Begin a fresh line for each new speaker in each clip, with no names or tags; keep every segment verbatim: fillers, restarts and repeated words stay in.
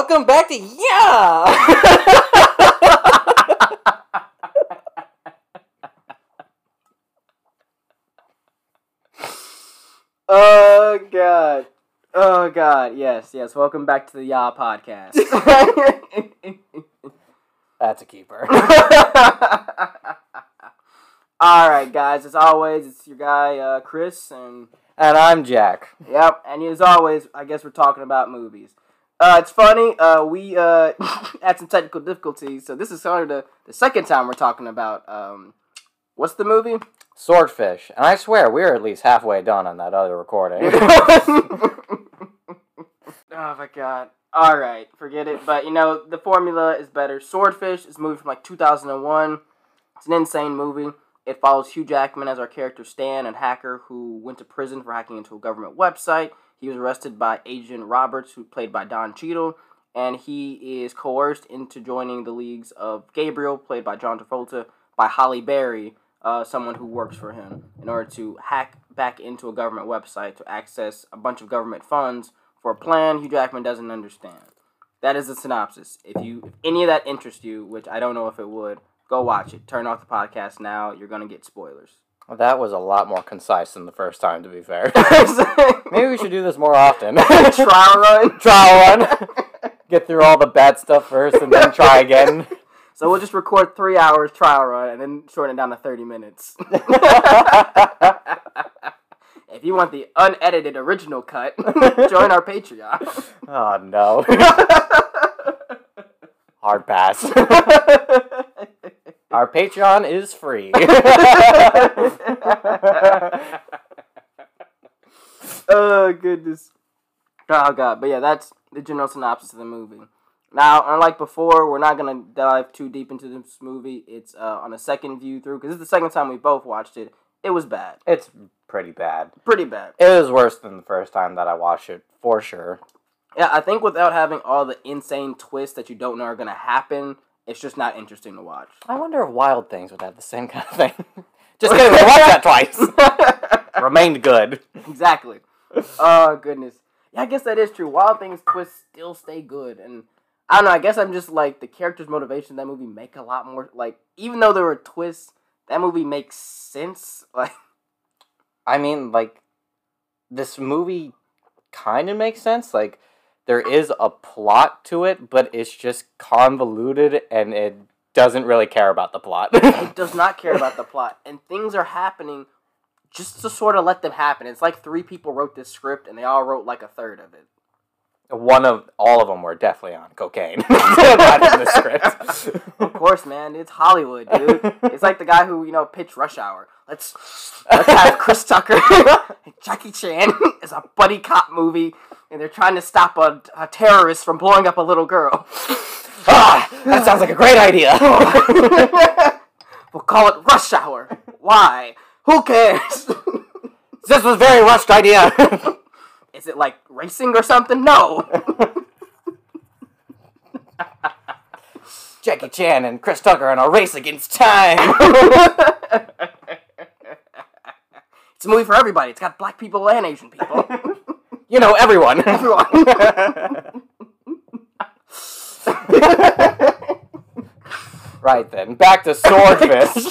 welcome back to Yeah!
Oh, God. Oh, God. Yes, yes. Welcome back to the Ya podcast.
That's a keeper.
Alright, guys. As always, it's your guy, uh, Chris, and...
And I'm Jack.
Yep, and as always, I guess we're talking about movies. Uh, it's funny, uh, we, uh, had some technical difficulties, so this is sort of the, the second time we're talking about, um, what's the movie?
Swordfish. And I swear, we were at least halfway done on that other recording.
Oh my god. Alright, forget it. But, you know, the formula is better. Swordfish is a movie from, like, two thousand one. It's an insane movie. It follows Hugh Jackman as our character Stan, a hacker who went to prison for hacking into a government website. He was arrested by Agent Roberts, who played by Don Cheadle, and he is coerced into joining the leagues of Gabriel, played by John Travolta, by Halle Berry, uh, someone who works for him, in order to hack back into a government website to access a bunch of government funds for a plan Hugh Jackman doesn't understand. That is the synopsis. If you, if any of that interests you, which I don't know if it would, go watch it. Turn off the podcast now. You're going to get spoilers.
Well, that was a lot more concise than the first time, to be fair. Maybe we should do this more often.
Trial run?
Trial run. Get through all the bad stuff first and then try again.
So we'll just record three hours trial run and then shorten it down to thirty minutes. If you want the unedited original cut, join our Patreon.
Oh, no. Hard pass. Our Patreon is free.
Oh, goodness. Oh, God. But yeah, that's the general synopsis of the movie. Now, unlike before, we're not going to dive too deep into this movie. It's uh, on a second view through, because this is the second time we both watched it. It was bad.
It's pretty bad.
Pretty bad.
It was worse than the first time that I watched it, for sure.
Yeah, I think without having all the insane twists that you don't know are going to happen, it's just not interesting to watch.
I wonder if Wild Things would have the same kind of thing. Just kidding, we watched that twice. Remained good.
Exactly. Oh, goodness. Yeah, I guess that is true. Wild Things twists still stay good. And I don't know, I guess I'm just like, the character's motivation in that movie make a lot more, like, even though there were twists, that movie makes sense. Like,
I mean, like, this movie kind of makes sense. Like, there is a plot to it, but it's just convoluted, and it doesn't really care about the plot.
It does not care about the plot, and things are happening just to sort of let them happen. It's like three people wrote this script, and they all wrote like a third of it.
One of, all of them were definitely on cocaine. Not in the script.
Of course, man. It's Hollywood, dude. It's like the guy who, you know, pitched Rush Hour. Let's, let's have Chris Tucker and Jackie Chan as a buddy cop movie, and they're trying to stop a, a terrorist from blowing up a little girl.
Ah, that sounds like a great idea.
We'll call it Rush Hour. Why? Who cares?
This was a very rushed idea.
Is it like racing or something? No.
Jackie Chan and Chris Tucker in a race against time.
It's a movie for everybody. It's got black people and Asian people.
You know, everyone.
Everyone.
Right then, back to Swordfish.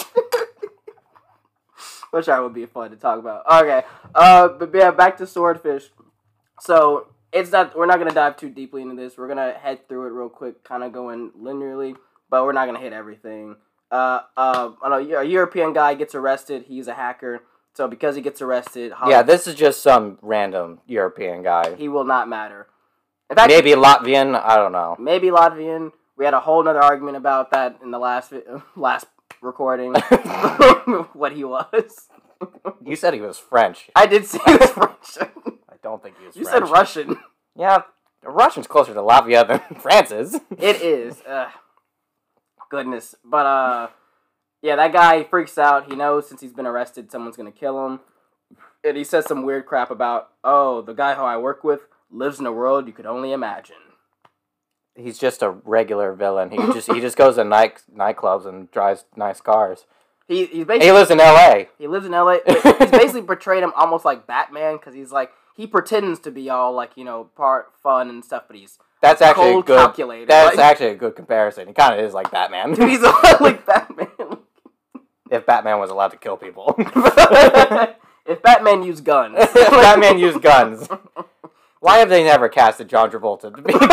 Which I would be fun to talk about. Okay, uh, but yeah, back to Swordfish. So it's not. We're not gonna dive too deeply into this. We're gonna head through it real quick, kind of going linearly, but we're not gonna hit everything. Uh, uh, I know a European guy gets arrested. He's a hacker. So because he gets arrested, Holly,
Yeah, this is just some random European guy.
he will not matter. In fact,
Maybe Latvian, I don't know.
maybe Latvian. We had a whole nother argument about that in the last vi- last recording. What he was.
You said he was French.
I did say he was French.
I don't think he was
You
French.
said Russian.
Yeah, Russian's closer to Latvia than France is.
It is. Ugh. Goodness. But, uh, yeah, that guy freaks out. He knows since he's been arrested, someone's going to kill him. And he says some weird crap about, oh, the guy who I work with lives in a world you could only imagine.
He's just a regular villain. He just he just goes to night nightclubs and drives nice cars.
He he's basically
He lives in L A.
He lives in L A. He's basically portrayed him almost like Batman because he's like he pretends to be all like you know part fun and stuff, but he's
That's actually
Cold
a good.
calculated.
That's
like,
actually a good comparison. He kind of is like Batman.
dude, he's a lot like Batman.
If Batman was allowed to kill people.
If Batman used guns.
If Batman used guns. Why have they never casted John Travolta to be Batman?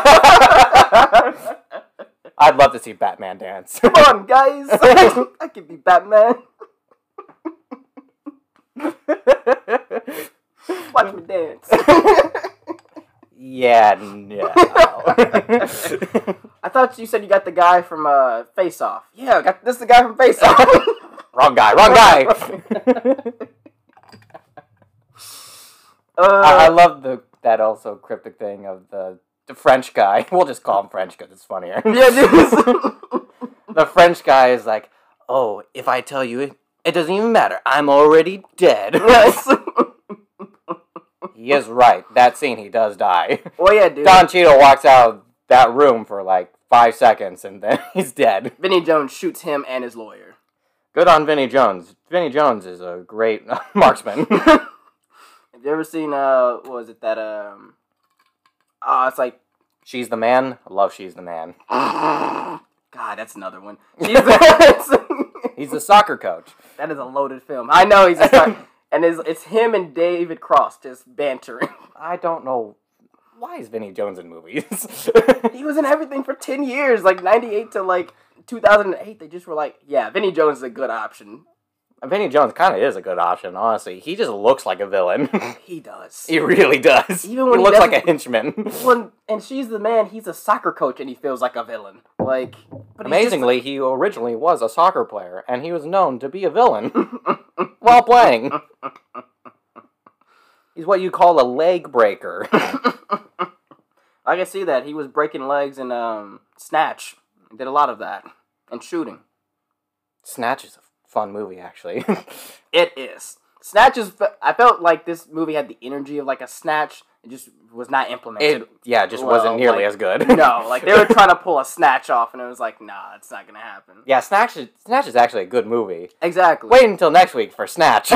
I'd love to see Batman dance.
Come on, guys. I could be Batman. Watch me dance.
Yeah, no.
I thought you said you got the guy from uh, Face Off. Yeah, I got this is the guy from Face Off.
Wrong guy, wrong guy.
uh,
I, I love the that also cryptic thing of the the French guy. We'll just call him French because it's funnier.
Yeah, dude.
The French guy is like, oh, if I tell you it, it doesn't even matter. I'm already dead.
Yes.
He is right. That scene, he does die.
Well, yeah, dude.
Don Cheadle walks out of that room for like five seconds and then he's dead.
Vinnie Jones shoots him and his lawyer.
Good on Vinnie Jones. Vinnie Jones is a great marksman.
Have you ever seen, uh, what was it, that, um, oh, it's like,
She's the Man. I love She's the Man.
God, that's another one. She's the,
He's the soccer coach.
that is a loaded film. I know he's a star. And it's, it's him and David Cross just bantering.
I don't know. Why is Vinnie Jones in movies?
He was in everything for ten years, like ninety-eight to like two thousand eight. They just were like, yeah, Vinnie Jones is a good option.
Vinnie Jones kind of is a good option, honestly. He just looks like a villain.
He does.
He really does.
Even when
he,
he
looks like a
doesn't-
henchman.
When, and She's the Man, he's a soccer coach and he feels like a villain. Like, but he's
Amazingly, he originally was a soccer player, and he was known to be a villain while playing. He's what you call a leg breaker.
I can see that. He was breaking legs in um, Snatch. He did a lot of that. And shooting.
Snatch is a fun movie, actually.
It is. Snatch is... I felt like this movie had the energy of like a Snatch. It just was not implemented.
It, yeah, it just
well,
wasn't nearly
like,
as good.
No, like they were trying to pull a Snatch off and it was like, nah, it's not going to happen.
Yeah, Snatch is, Snatch is actually a good movie.
Exactly.
Wait until next week for Snatch.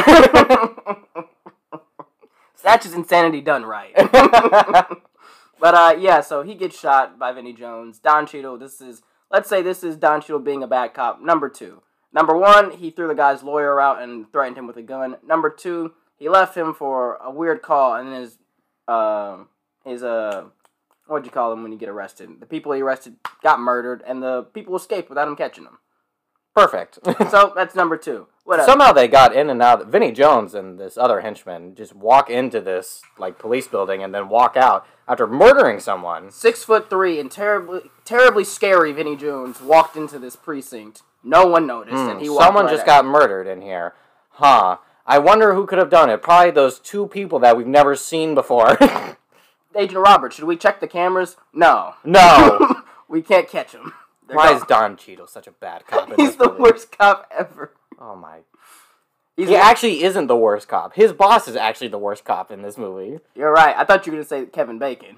Snatch is insanity done right. But, uh, yeah, so he gets shot by Vinnie Jones. Don Cheadle, this is... Let's say this is Don Cheadle being a bad cop. Number two. Number one, he threw the guy's lawyer out and threatened him with a gun. Number two, he left him for a weird call, and then his, uh, his, uh, what'd you call them when you get arrested? The people he arrested got murdered, and the people escaped without him catching them.
Perfect.
So, that's number two. Whatever.
Somehow they got in and out. Vinnie Jones and this other henchman just walk into this like police building and then walk out after murdering someone.
Six foot three and terribly, terribly scary Vinnie Jones walked into this precinct. No one noticed,
Hmm,
and he walked
someone
right
just
out.
got murdered in here. Huh. I wonder who could have done it. Probably those two people that we've never seen before.
Agent Robert, should we check the cameras? No.
No.
We can't catch him. They're
Why
gone.
is Don Cheadle such a bad cop in
He's
this
the
movie?
worst cop ever.
Oh my.
He's
He
the-
actually isn't the worst cop. His boss is actually the worst cop in this movie.
You're right. I thought you were going to say Kevin Bacon.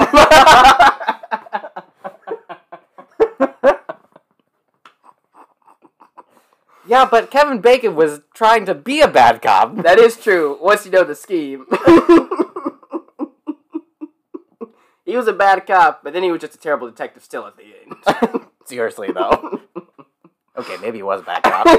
Yeah, but Kevin Bacon was trying to be a bad cop.
That is true, once you know the scheme. He was a bad cop, but then he was just a terrible detective still at the end.
Seriously, though. Okay, maybe he was a bad cop.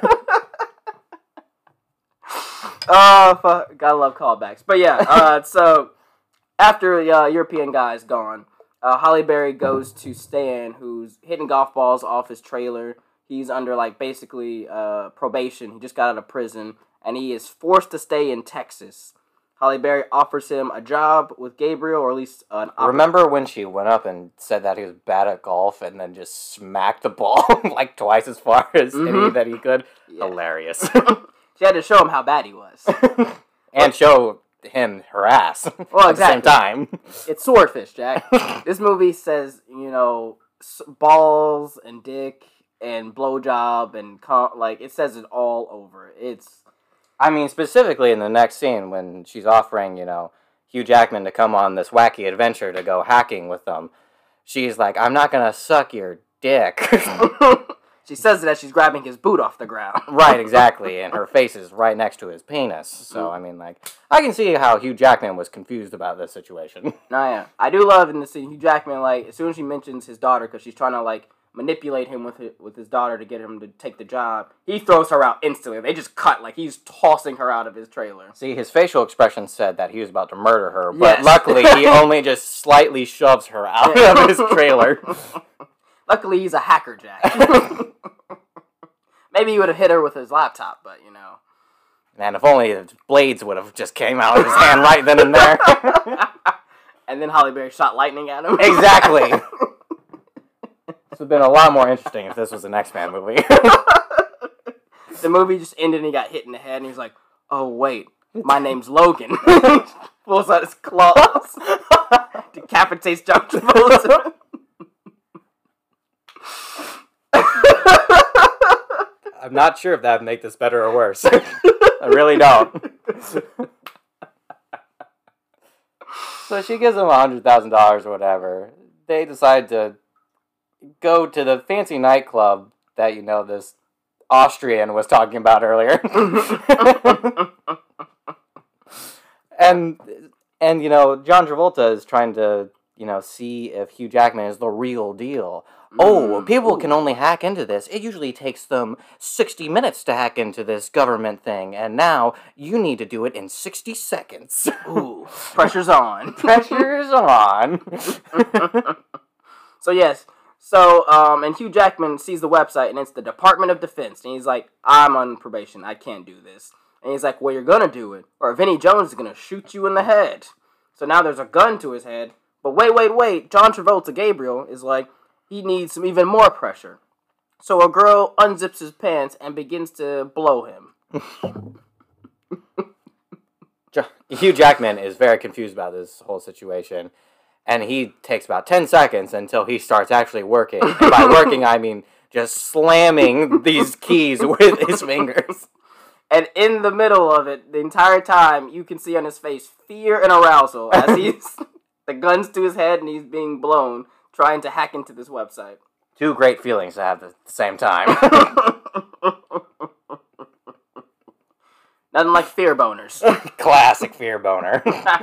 Oh, fuck. Gotta love callbacks. But yeah, uh, so after the uh, European guy is gone, uh, Holly Berry goes to Stan, who's hitting golf balls off his trailer. He's under, like, basically uh, probation. He just got out of prison, and he is forced to stay in Texas. Holly Berry offers him a job with Gabriel, or at least an opportunity.
Remember when she went up and said that he was bad at golf and then just smacked the ball like twice as far as any
Mhm.
that he could?
Yeah.
Hilarious.
She had to show him how bad he was.
And show him her ass
Well,
at the same
exactly.
time.
It's Swordfish, Jack. This movie says, you know, s- balls and dick and blowjob and com- like it says it all over. It's
I mean, specifically in the next scene when she's offering, you know, Hugh Jackman to come on this wacky adventure to go hacking with them, she's like, I'm not gonna suck your dick.
She says it as she's grabbing his boot off the ground.
Right, exactly, and her face is right next to his penis. So, I mean, like, I can see how Hugh Jackman was confused about this situation.
No, yeah. I do love in the scene, Hugh Jackman, like, as soon as she mentions his daughter, because she's trying to, like, manipulate him with his, with his daughter to get him to take the job, he throws her out instantly. They just cut, like, he's tossing her out of his trailer.
See, his facial expression said that he was about to murder her, but
Yes.
luckily he only just slightly shoves her out of his trailer.
Luckily, he's a hacker, Jack. Maybe he would have hit her with his laptop, but, you know.
Man, if only his blades would have just came out of his hand right then and there.
And then Halle Berry shot lightning at him.
Exactly. This would have been a lot more interesting if this was an X-Men movie.
The movie just ended and he got hit in the head and he's like, oh, wait, my name's Logan. Pulls out his claws. Decapitates John Travolta.
I'm not sure if that would make this better or worse. I really don't. So she gives him one hundred thousand dollars or whatever. They decide to go to the fancy nightclub that, you know, this Austrian was talking about earlier. and, and, you know, John Travolta is trying to, you know, see if Hugh Jackman is the real deal. Oh, people can only hack into this. It usually takes them sixty minutes to hack into this government thing, and now you need to do it in sixty seconds.
Ooh, pressure's on.
Pressure's on.
So, yes. So, um, and Hugh Jackman sees the website, and it's the Department of Defense. And he's like, I'm on probation. I can't do this. And he's like, well, you're going to do it, or Vinnie Jones is going to shoot you in the head. So now there's a gun to his head. But wait, wait, wait. John Travolta, Gabriel, is like, he needs some even more pressure. So a girl unzips his pants and begins to blow him.
Hugh Jackman is very confused about this whole situation. And he takes about ten seconds until he starts actually working. And by working, I mean just slamming these keys with his fingers.
And in the middle of it, the entire time, you can see on his face fear and arousal as he's the gun's to his head and he's being blown, trying to hack into this website.
Two great feelings to have at the same time.
Nothing like fear boners.
Classic fear boner.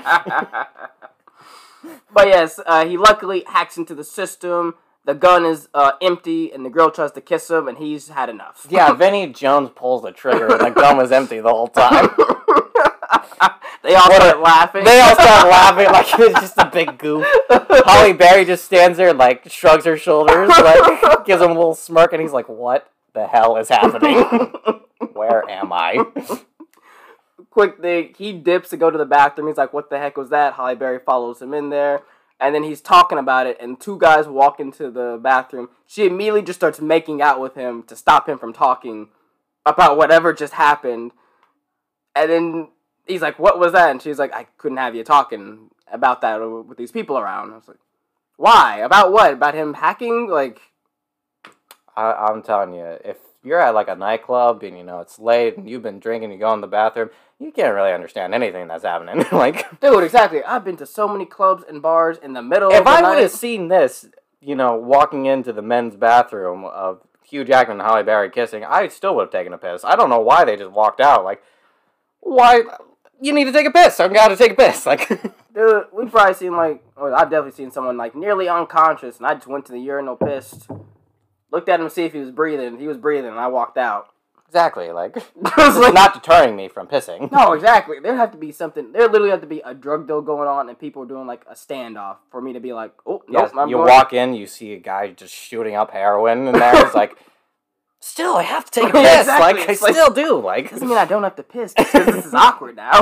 But yes, uh, he luckily hacks into the system. The gun is uh, empty, and the girl tries to kiss him, and he's had enough.
Yeah, Vinnie Jones pulls the trigger, and the gun was empty the whole time.
They all
What
start
a-
laughing.
They all start laughing like it's just a big goof. Halle Berry just stands there and, like, shrugs her shoulders, like, gives him a little smirk, and he's like, what the hell is happening? Where am I?
Quick thing, he dips to go to the bathroom. He's like, what the heck was that? Halle Berry follows him in there. And then he's talking about it, and two guys walk into the bathroom. She immediately just starts making out with him to stop him from talking about whatever just happened. And then he's like, what was that? And she's like, I couldn't have you talking about that with these people around. I was like, why? About what? About him hacking? Like,
I, I'm telling you, if you're at, like, a nightclub, and, you know, it's late, and you've been drinking, you go in the bathroom, you can't really understand anything that's happening. Like,
dude, exactly. I've been to so many clubs and bars in the middle
if
of the
I
night.
would have seen this, you know, walking into the men's bathroom of Hugh Jackman and Halle Berry kissing, I still would have taken a piss. I don't know why they just walked out. Like, why? You need to take a piss. I've got to take a piss. Like,
Dude, we've probably seen, like, well, I've definitely seen someone, like, nearly unconscious, and I just went to the urinal, pissed, looked at him to see if he was breathing. He was breathing, and I walked out.
exactly. Like,
It's
it's not deterring me from pissing.
No, exactly. There have to be something, there literally have to be a drug deal going on, and people are doing, like, a standoff for me to be like, oh,
Yes,
nope, I'm
you
going.
walk in, you see a guy just shooting up heroin in there. It's like, still, I have to take a piss.
Yeah, exactly.
Like, I
It's like-
still do. Like,
Doesn't mean I don't have to piss, just because this is awkward now.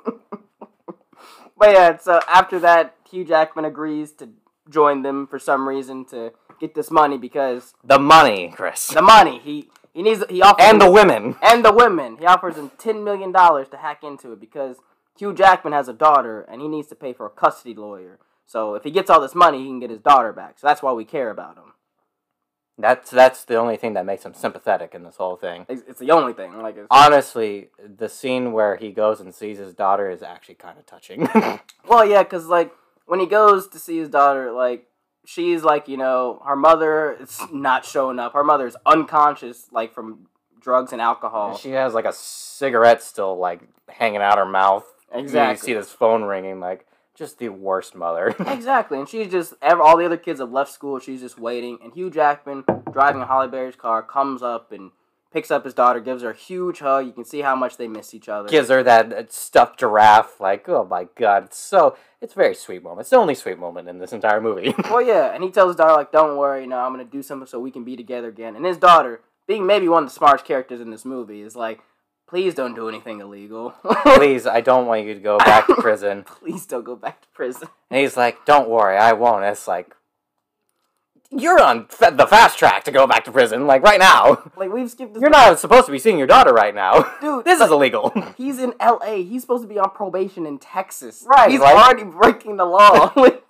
But yeah, so after that, Hugh Jackman agrees to join them for some reason to get this money because
the money, Chris.
the money he he needs he offers
And the
him-
women.
and the women he offers him ten million dollars to hack into it because Hugh Jackman has a daughter and he needs to pay for a custody lawyer. So if he gets all this money, he can get his daughter back. So that's why we care about him.
That's that's the only thing that makes him sympathetic in this whole thing.
It's, it's the only thing. Like it's,
Honestly, the scene where he goes and sees his daughter is actually kind of touching.
well, yeah, because like when he goes to see his daughter, like she's like, you know, her mother is not showing up. Her mother is unconscious, like from drugs and alcohol.
She has like a cigarette still like hanging out her mouth.
Exactly.
You see this phone ringing, like just the worst mother.
Exactly, and she's just all the other kids have left school. She's just waiting, and Hugh Jackman driving Halle Berry's car comes up and picks up his daughter, gives her a huge hug. You can see how much they miss each other.
Gives her that stuffed giraffe. Like, oh my god, it's so it's a very sweet moment. It's the only sweet moment in this entire movie.
Well, yeah, and he tells his daughter like, "Don't worry, you know, I'm gonna do something so we can be together again." And his daughter, being maybe one of the smartest characters in this movie, is like, please don't do anything illegal.
Please, I don't want you to go back to prison.
Please don't go back to prison.
And he's like, don't worry, I won't. And it's like, you're on fa- the fast track to go back to prison, like, right now.
Like, we've skipped this.
You're not supposed to be seeing your daughter right now.
Dude,
this
like,
is illegal.
He's in L A. He's supposed to be on probation in Texas.
Right,
He's
like,
already breaking the law.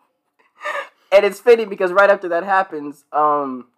And it's fitting because right after that happens, um...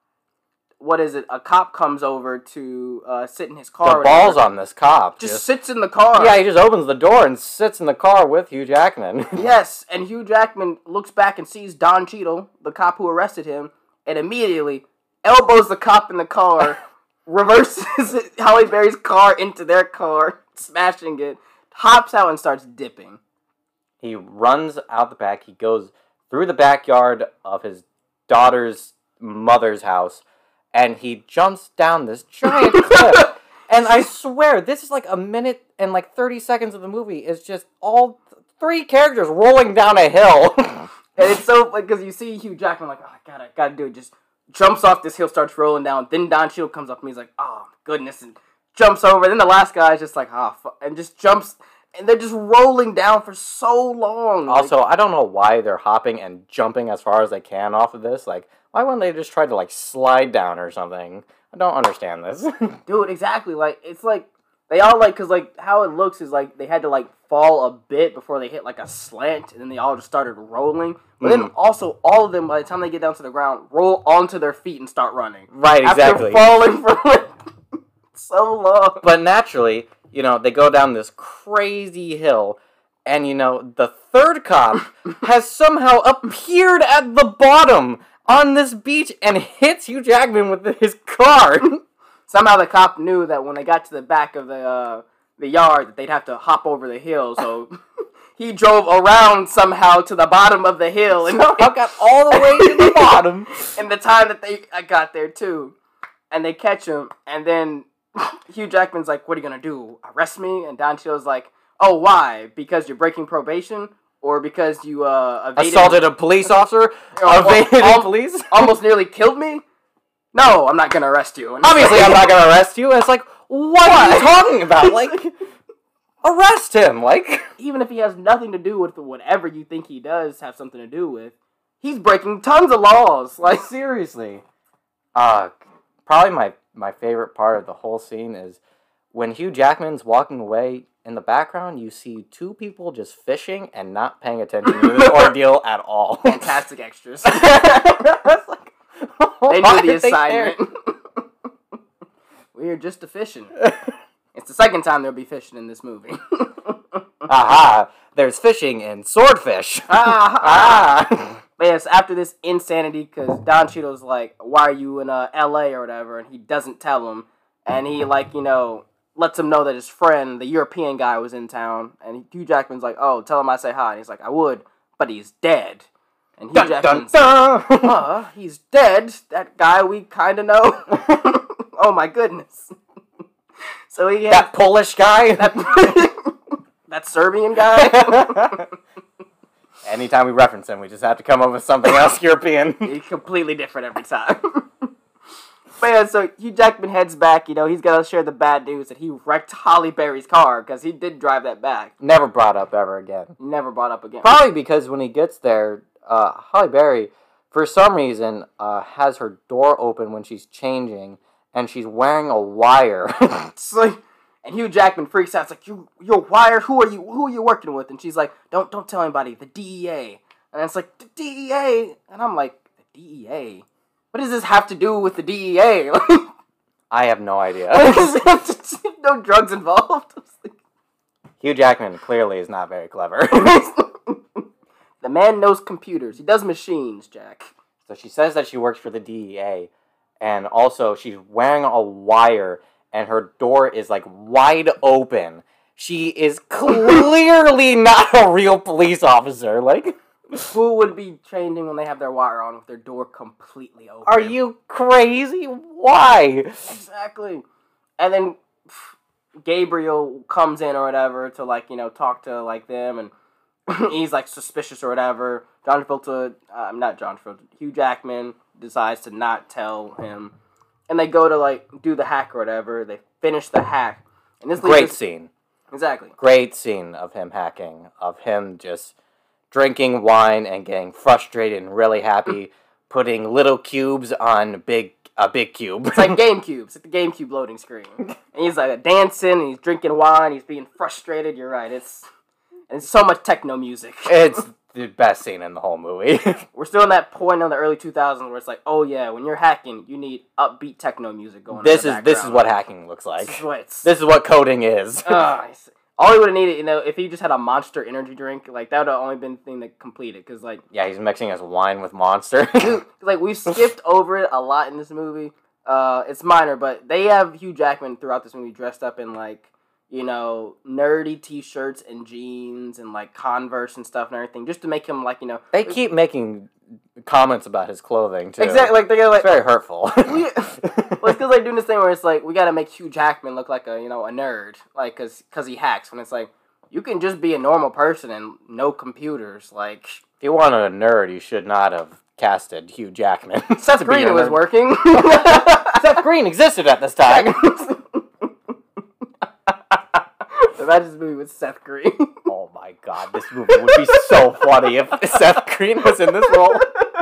what is it? A cop comes over to uh, sit in his car.
The balls on this cop.
Just, just sits in the car.
Yeah, he just opens the door and sits in the car with Hugh Jackman.
Yes, and Hugh Jackman looks back and sees Don Cheadle, the cop who arrested him, and immediately elbows the cop in the car, reverses Halle Berry's car into their car, smashing it, hops out and starts dipping.
He runs out the back. He goes through the backyard of his daughter's mother's house, and he jumps down this giant cliff. And I swear, this is like a minute and like thirty seconds of the movie is just all th- three characters rolling down a hill.
And it's so, like, because you see Hugh Jackman, like, oh, I gotta, gotta do it. Just jumps off this hill, starts rolling down. Then Don Cheadle comes up and he's like, oh, goodness, and jumps over. Then the last guy is just like, ah, oh, and just jumps. And they're just rolling down for so long.
Also,
like,
I don't know why they're hopping and jumping as far as they can off of this. Like, why wouldn't they just try to, like, slide down or something? I don't understand this.
Dude, exactly. Like, it's like, they all, like, because, like, how it looks is, like, they had to, like, fall a bit before they hit, like, a slant, and then they all just started rolling. But mm. then, also, all of them, by the time they get down to the ground, roll onto their feet and start running.
Right, exactly.
After falling for, like, so long.
But naturally, you know, they go down this crazy hill, and, you know, the third cop has somehow appeared at the bottom on this beach and hits Hugh Jackman with his car.
Somehow the cop knew that when they got to the back of the uh, the yard that they'd have to hop over the hill, so he drove around somehow to the bottom of the hill and
somehow got all the way to the bottom
in the time that they I got there too. And they catch him, and then Hugh Jackman's like, "What are you gonna do? Arrest me?" And Don Cheadle's like, "Oh, why? Because you're breaking probation?" Or because you uh, evaded...
assaulted a police officer? Or, evaded
al-
police?
Almost nearly killed me? No, I'm not going to arrest you. And
obviously I'm not going to arrest you. And it's like, what, what are you talking about? Like, arrest him. Like,
even if he has nothing to do with whatever you think he does have something to do with, he's breaking tons of laws. Like,
seriously. Uh, probably my, my favorite part of the whole scene is when Hugh Jackman's walking away. In the background, you see two people just fishing and not paying attention to this ordeal at all.
Fantastic extras. Like, they knew the assignment. We are just a fishing. It's the second time there'll be fishing in this movie.
Aha! There's fishing in Swordfish.
Ah! ah. But yes, after this insanity, because Don Cheadle's like, "Why are you in uh, L A or whatever?" and he doesn't tell him, and he like you know. lets him know that his friend, the European guy, was in town. And Hugh Jackman's like, "Oh, tell him I say hi." And he's like, "I would, but he's dead." And Hugh
dun,
Jackman's
dun, dun.
like, uh, he's dead? That guy we kind of know? Oh, my goodness. So he has...
That Polish guy?
That, that Serbian guy?
Anytime we reference him, we just have to come up with something else European.
He's completely different every time. But yeah, so Hugh Jackman heads back, you know, he's got to share the bad news that he wrecked Halle Berry's car, because he did drive that back.
Never brought up ever again.
Never brought up again.
Probably because when he gets there, uh, Halle Berry, for some reason, uh, has her door open when she's changing, and she's wearing a wire.
It's like, and Hugh Jackman freaks out, it's like, you, you're wired? Who are you, who are you working with? And she's like, don't, don't tell anybody, the D E A. And it's like, the D E A? And I'm like, the D E A? What does this have to do with the D E A?
I have no idea.
No drugs involved.
Hugh Jackman clearly is not very clever.
The man knows computers. He does machines, Jack.
So she says that she works for the D E A, and also she's wearing a wire, and her door is like wide open. She is clearly not a real police officer. Like,
who would be training when they have their wire on with their door completely open?
Are you crazy? Why?
Exactly. And then pff, Gabriel comes in or whatever to, like, you know, talk to, like, them, and he's, like, suspicious or whatever. John Travolta, uh, not John Travolta, Hugh Jackman decides to not tell him. And they go to, like, do the hack or whatever. They finish the hack. And this
Great
leads-
scene.
Exactly.
Great scene of him hacking, of him just drinking wine and getting frustrated and really happy, putting little cubes on big a big cube.
It's like GameCube. It's like the GameCube loading screen. And he's like dancing, and he's drinking wine, he's being frustrated. You're right. It's and it's so much techno music.
It's the best scene in the whole movie.
We're still in that point in the early two thousands where it's like, oh yeah, when you're hacking, you need upbeat techno music going on.
This
in
is
the
this is
background.
what hacking looks like.
This is what it's.
This is what coding is.
uh, all he would have needed, you know, if he just had a Monster energy drink, like that would have only been the thing that completed. Because like,
yeah, he's mixing his wine with Monster.
like we skipped over it a lot in this movie. Uh, it's minor, but they have Hugh Jackman throughout this movie dressed up in like, you know, nerdy t-shirts and jeans and like Converse and stuff and everything, just to make him like, you know.
They keep making comments about his clothing too.
Exactly, like they're like
it's very hurtful.
we, well, it's because they're doing this thing where it's like we got to make Hugh Jackman look like a you know a nerd, like because because he hacks. When it's like you can just be a normal person and no computers, like.
If you wanted a nerd, you should not have casted Hugh Jackman.
Seth Green was working.
Seth Green existed at this time.
Imagine this movie with Seth Green.
Oh my god, this movie would be so funny if Seth Green was in this role.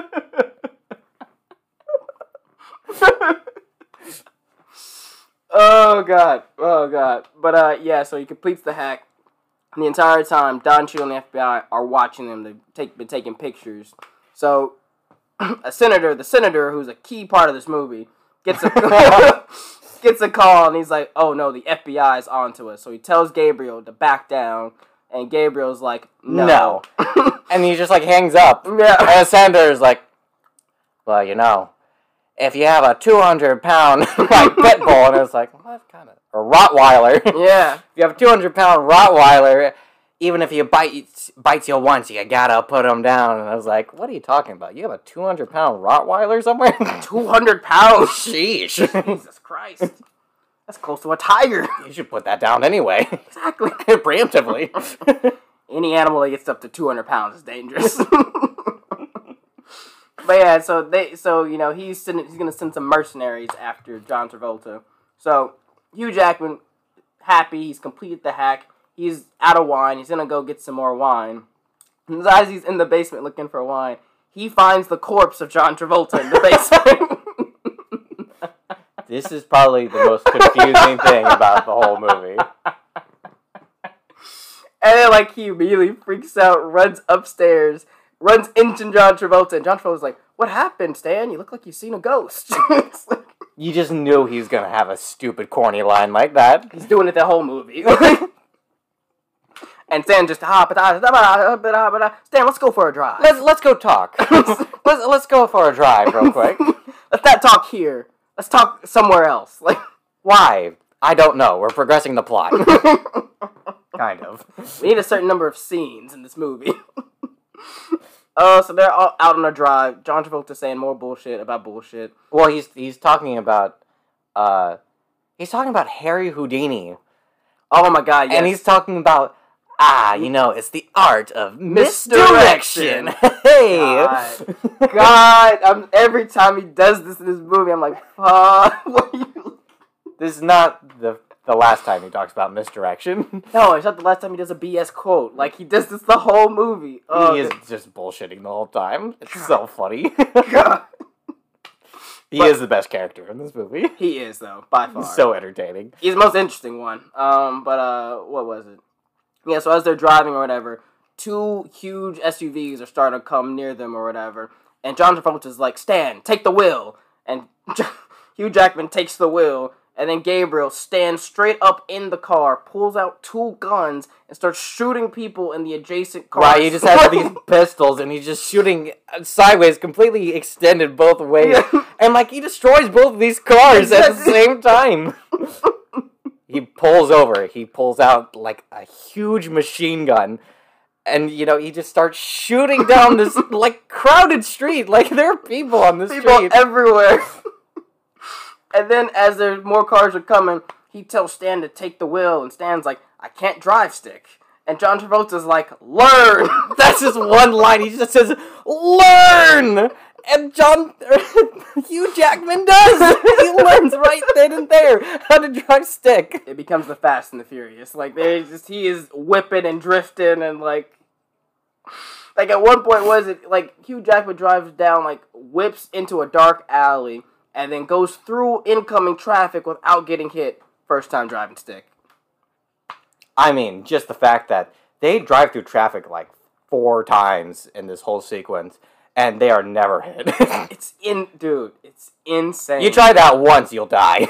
Oh god, oh god. But uh, yeah. So he completes the hack. And the entire time, Don Cheadle and the F B I are watching them. They've take, been taking pictures. So a senator, the senator, who's a key part of this movie, gets a gets a call, and he's like, "Oh no, the F B I is onto us." So he tells Gabriel to back down, and Gabriel's like, "No,",
no. And he just like hangs up.
Yeah.
And the senator's like, "Well, you know, if you have a two hundred pound like pit bull," and it's like, what kind of a Rottweiler?
Yeah.
If you have a two hundred pound Rottweiler, even if he bite, bites you once, you gotta put him down. And I was like, what are you talking about? You have a two hundred pound Rottweiler somewhere?
two hundred pounds?
Sheesh.
Jesus Christ. That's close to a tiger.
You should put that down anyway.
Exactly.
Preemptively.
Any animal that gets up to two hundred pounds is dangerous. But yeah, so they, so you know, he's sending, he's gonna send some mercenaries after John Travolta. So Hugh Jackman, happy, he's completed the hack. He's out of wine. He's gonna go get some more wine. And as he's in the basement looking for wine, he finds the corpse of John Travolta in the basement.
This is probably the most confusing thing about the whole movie.
And then, like, he immediately freaks out, runs upstairs, runs into John Travolta, and John Travolta's like, "What happened, Stan? You look like you've seen a ghost." It's like,
You just knew he was gonna have a stupid, corny line like that.
he's doing it the whole movie. And Stan just, ah, but ah, but ah, but ah, Stan, let's go for a drive.
Let's let's go talk. let's let's go for a drive real quick.
Let's not talk here. Let's talk somewhere else. Like,
Why? I don't know. We're progressing the plot. Kind of.
we need a certain number of scenes in this movie. Oh, so they're all out on a drive. John Travolta saying more bullshit about bullshit.
Well, he's he's talking about uh he's talking about Harry Houdini.
Oh my god, yes.
And he's talking about ah, you know, it's the art of
Misdirection.
misdirection. Hey.
God, God I'm, every time he does this in this movie, I'm like, fuck. What are you...
This is not the the last time he talks about misdirection.
No, it's not the last time he does a B S quote. Like, he does this the whole movie. Oh,
He is just bullshitting the whole time. It's
God.
so funny.
God.
He
But-
is the best character in this movie.
He is, though, by far.
So entertaining.
He's the most interesting one. Um, but, uh, what was it? Yeah, so as they're driving or whatever, two huge S U Vs are starting to come near them or whatever. And John Travolta's like, "Stan, take the wheel." And Hugh Jackman takes the wheel. And then Gabriel stands straight up in the car, pulls out two guns, and starts shooting people in the adjacent cars.
Right, he just has these pistols, and he's just shooting sideways, completely extended both ways. And, like, he destroys both of these cars at the same time. He pulls over. He pulls out, like, a huge machine gun. And, you know, he just starts shooting down this, like, crowded street. Like, there are people on this
people
street.
everywhere. And then, as there's more cars are coming, he tells Stan to take the wheel, and Stan's like, I can't drive stick. And John Travolta's like, learn!
That's just one line. He just says, learn! And John, Hugh Jackman does! He learns right then and there how to drive stick.
It becomes the Fast and the Furious. Like, they just, he is whipping and drifting, and like, like at one point, was it, like, Hugh Jackman drives down, like, whips into a dark alley, and then goes through incoming traffic without getting hit. First time driving stick.
I mean, just the fact that they drive through traffic like four times in this whole sequence, and they are never hit.
It's in, dude, it's insane.
You try that once, you'll die.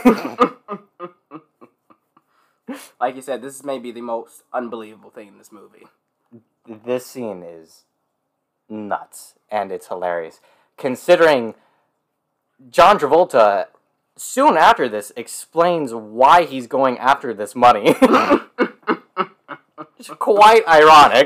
Like you said, this is maybe the most unbelievable thing in this movie.
This scene is nuts, and it's hilarious. Considering John Travolta, soon after this, explains why he's going after this money. It's quite ironic.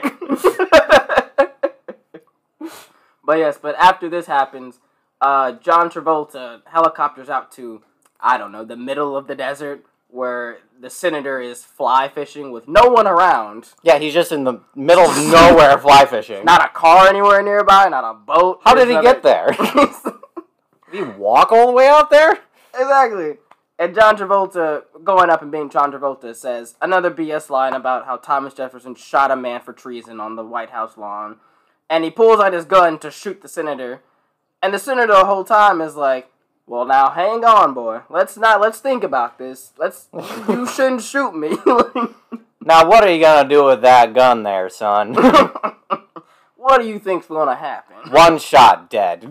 But yes, but after this happens, uh, John Travolta helicopters out to, I don't know, the middle of the desert, where the senator is fly fishing with no one around.
Yeah, he's just in the middle of nowhere fly fishing.
Not a car anywhere nearby, not a boat.
How did he get there? Did he walk all the way out there?
Exactly. And John Travolta, going up and being John Travolta, says another B S line about how Thomas Jefferson shot a man for treason on the White House lawn. And he pulls out his gun to shoot the senator. And the senator the whole time is like, well, now hang on, boy. Let's not, let's think about this. Let's, you shouldn't shoot me.
Now, what are you going to do with that gun there, son?
What do you think's going to happen?
One shot, dead.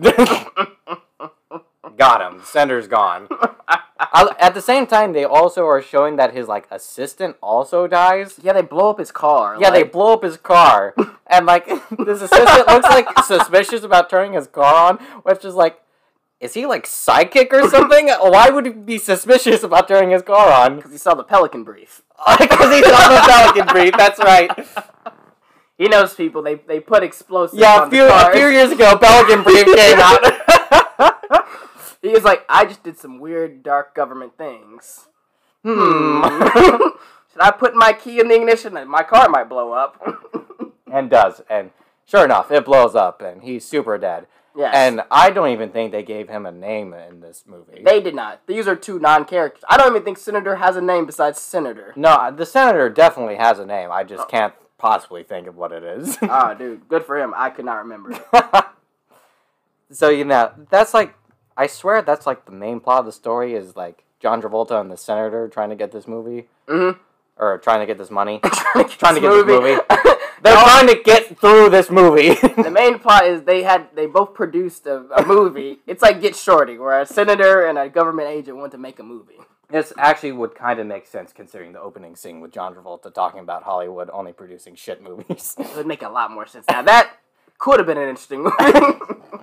Got him. The senator's gone. At the same time, they also are showing that his, like, assistant also dies.
Yeah, they blow up his car.
Yeah,
like...
they blow up his car. And, like, this assistant looks, like, suspicious about turning his car on, which is, like, is he, like, psychic or something? Why would he be suspicious about turning his car on?
Because he saw the Pelican Brief.
Because he saw the Pelican Brief, that's right.
He knows people. They they put explosives
yeah,
on
a few,
the cars.
a few years ago, Pelican Brief came out.
He was like, I just did some weird, dark government things.
Hmm.
Should I put my key in the ignition and my car might blow up?
And does. And sure enough, it blows up, and he's super dead.
Yes.
And I don't even think they gave him a name in this movie.
They did not. These are two non-characters. I don't even think Senator has a name besides Senator.
No, the senator definitely has a name. I just oh. can't possibly think of what it is.
Ah, dude. Good for him. I could not remember it.
So, you know, that's like, I swear that's like the main plot of the story is like John Travolta and the senator trying to get this movie.
Mm-hmm.
Or trying to get this money.
trying to get,
trying
this,
to get
movie.
this movie. They're no. trying to get through this movie.
The main plot is they had they both produced a, a movie. It's like Get Shorty, where a senator and a government agent want to make a movie.
This actually would kind of make sense considering the opening scene with John Travolta talking about Hollywood only producing shit movies.
It would make a lot more sense. Now that could have been an interesting movie.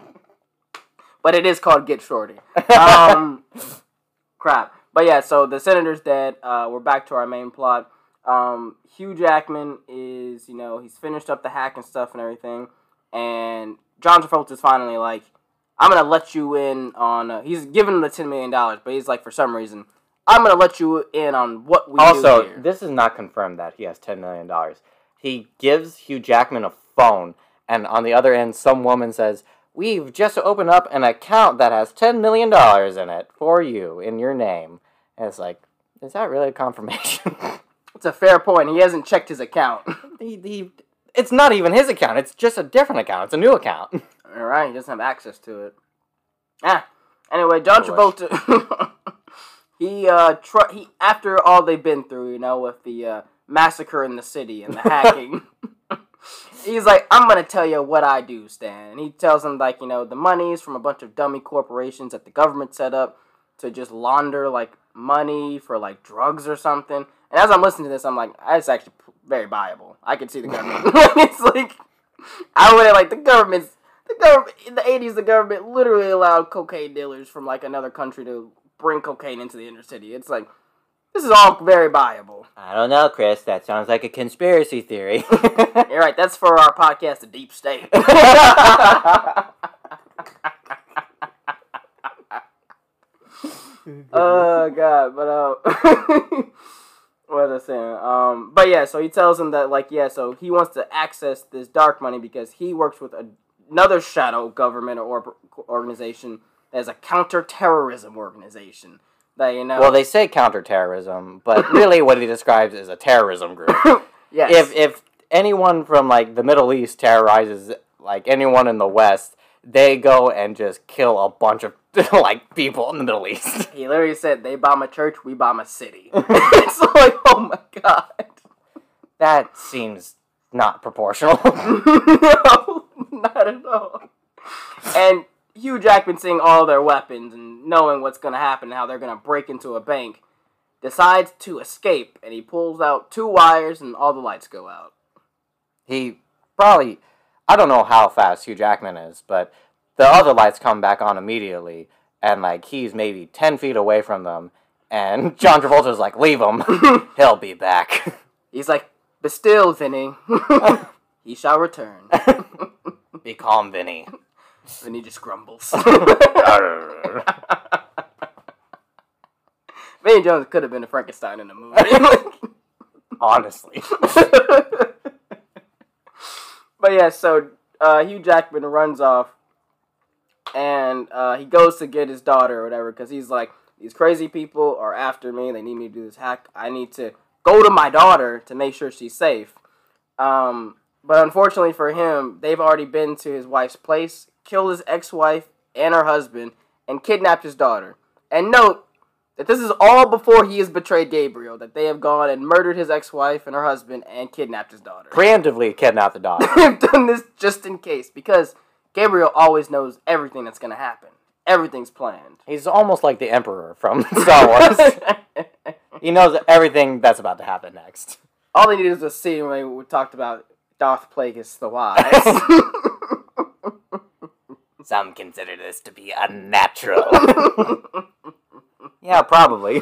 But it is called Get Shorty. Um, crap. But yeah, so the senator's dead. Uh, we're back to our main plot. Um, Hugh Jackman is, you know, he's finished up the hack and stuff and everything. And John Travolta's finally like, I'm going to let you in on... Uh, he's given him the ten million dollars, but he's like, for some reason, I'm going to let you in on what we
also,
do here.
This is not confirmed that he has ten million dollars. He gives Hugh Jackman a phone, and on the other end, some woman says, we've just opened up an account that has ten million dollars in it for you, in your name. And it's like, is that really a confirmation?
It's a fair point. He hasn't checked his account.
he, he, it's not even his account. It's just a different account. It's a new account.
All right. He doesn't have access to it. Ah. Anyway, John Travolta, he, uh, tr- he, after all they've been through, you know, with the uh, massacre in the city and the hacking, he's like, I'm going to tell you what I do, Stan. And he tells him, like, you know, the money's from a bunch of dummy corporations that the government set up to just launder, like, money for like drugs or something. And as I'm listening to this, I'm like, that's actually very viable. I can see the government. It's like, I would like the government's the government in the eighties. The government literally allowed cocaine dealers from like another country to bring cocaine into the inner city. It's like, this is all very viable.
I don't know, Chris. That sounds like a conspiracy theory.
You're right. That's for our podcast, The Deep State. Oh god, but uh, what was I saying? Um, but yeah, so he tells him that like yeah, so he wants to access this dark money because he works with a, another shadow government or organization as a counterterrorism organization. That you know.
Well, they say counterterrorism, but really what he describes is a terrorism group.
Yes.
If if anyone from like the Middle East terrorizes like anyone in the West, they go and just kill a bunch of like people in the Middle East.
He literally said, "They bomb a church, we bomb a city." It's like, oh my god,
that seems not proportional.
No, not at all. And Hugh Jackman seeing all their weapons and knowing what's gonna happen, how they're gonna break into a bank, decides to escape, and he pulls out two wires, and all the lights go out.
He probably, I don't know how fast Hugh Jackman is, but the other lights come back on immediately, and, like, he's maybe ten feet away from them, and John Travolta's like, leave him, he'll be back.
He's like, but still, Vinny, he shall return.
Be calm, Vinny.
Vinny just grumbles.
Arr.
Vinny Jones could have been a Frankenstein in the movie.
Honestly.
But yeah, so uh, Hugh Jackman runs off, and uh, he goes to get his daughter or whatever, because he's like, these crazy people are after me, they need me to do this hack, I need to go to my daughter to make sure she's safe. Um, but unfortunately for him, they've already been to his wife's place, killed his ex-wife and her husband, and kidnapped his daughter. And note that this is all before he has betrayed Gabriel, that they have gone and murdered his ex-wife and her husband and kidnapped his daughter.
Preemptively kidnapped the daughter.
They've done this just in case, because Gabriel always knows everything that's going to happen. Everything's planned.
He's almost like the Emperor from Star Wars. He knows everything that's about to happen next.
All they needed was a scene where we talked about Darth Plagueis the Wise.
Some consider this to be unnatural. Yeah, probably.